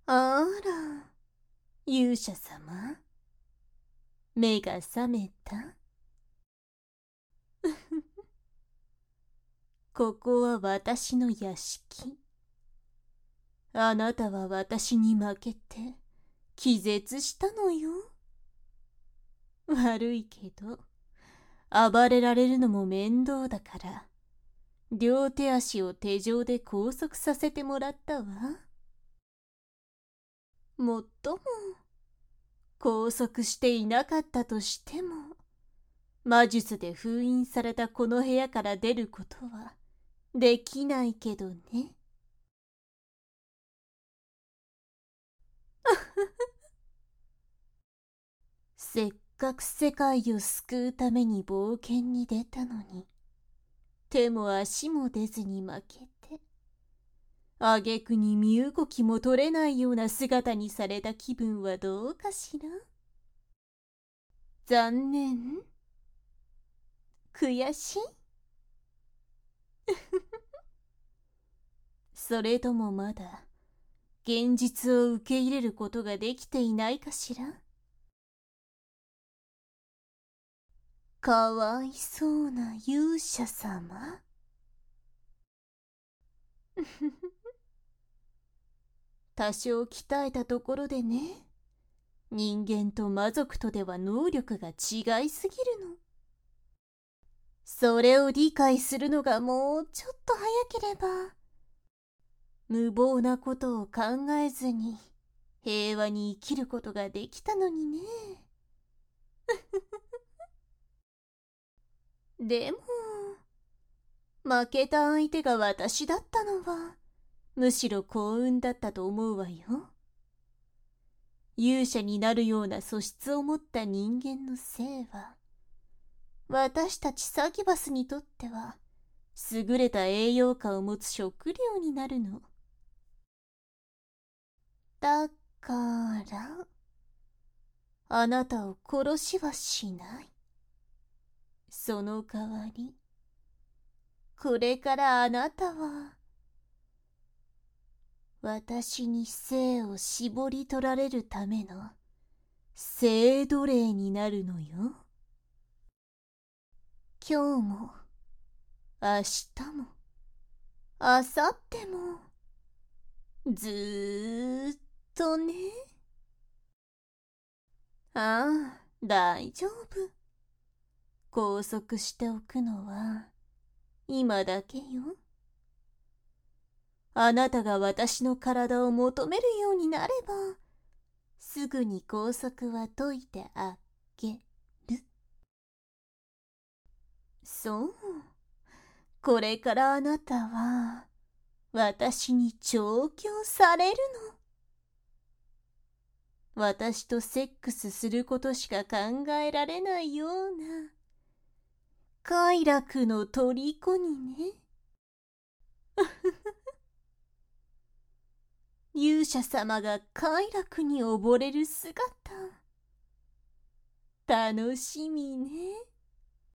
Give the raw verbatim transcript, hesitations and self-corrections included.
あら、勇者様、目が覚めた？ここは私の屋敷。あなたは私に負けて気絶したのよ。悪いけど、暴れられるのも面倒だから、両手足を手錠で拘束させてもらったわ。もっとも、拘束していなかったとしても、魔術で封印されたこの部屋から出ることはできないけどね。せっかく世界を救うために冒険に出たのに、手も足も出ずに負けて、挙句に身動きも取れないような姿にされた気分はどうかしら。残念？悔しい？それともまだ現実を受け入れることができていないかしら。かわいそうな勇者様。多少鍛えたところでね、人間と魔族とでは能力が違いすぎるの。それを理解するのがもうちょっと早ければ、無謀なことを考えずに平和に生きることができたのにね。でも、負けた相手が私だったのは、むしろ幸運だったと思うわよ。勇者になるような素質を持った人間の性は、私たちサキュバスにとっては優れた栄養価を持つ食料になるの。だからあなたを殺しはしない。その代わり、これからあなたは私に生を絞り取られるための生奴隷になるのよ。今日も明日も明後日もずーっとね。ああ、大丈夫。拘束しておくのは今だけよ。あなたが私の体を求めるようになれば、すぐに拘束は解いてあげる。そう、これからあなたは私に調教されるの。私とセックスすることしか考えられないような快楽の虜にね。勇者様が快楽に溺れる姿、楽しみね。